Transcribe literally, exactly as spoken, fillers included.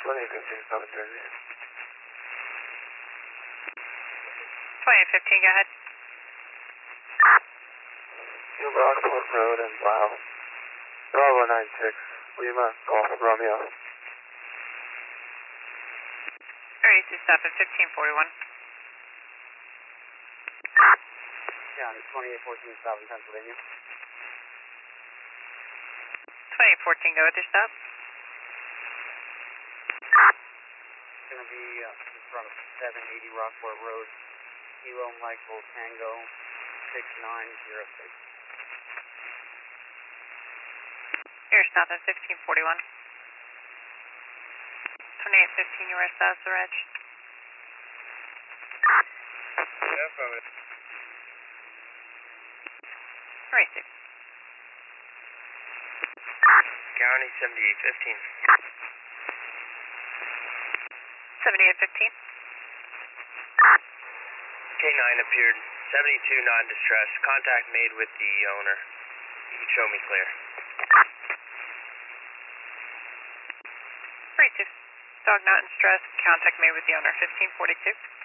twenty-eight fifteen, seven thirty. twenty-eight fifteen, go ahead. New Rockport Road and Wow. Bravo nine six, Lima, Golf Romeo. Alright, so stop at fifteen forty-one. County, twenty-eight fourteen, stop in Pennsylvania. twenty-eight fourteen, go with your stop. It's going to be uh, in front of seven eighty Rockport Road, Kilo Michael Tango six nine zero six. Your stop at fifteen forty-one. twenty-eight fifteen, you were south of Reg. Yeah, probably. Alright, six. County, seventy-eight fifteen. seventy-eight fifteen. K nine appeared, seventy-two non-distress. Contact made with the owner. You can show me clear. Alright, six. Dog not in stress. Contact made with the owner. fifteen forty-two.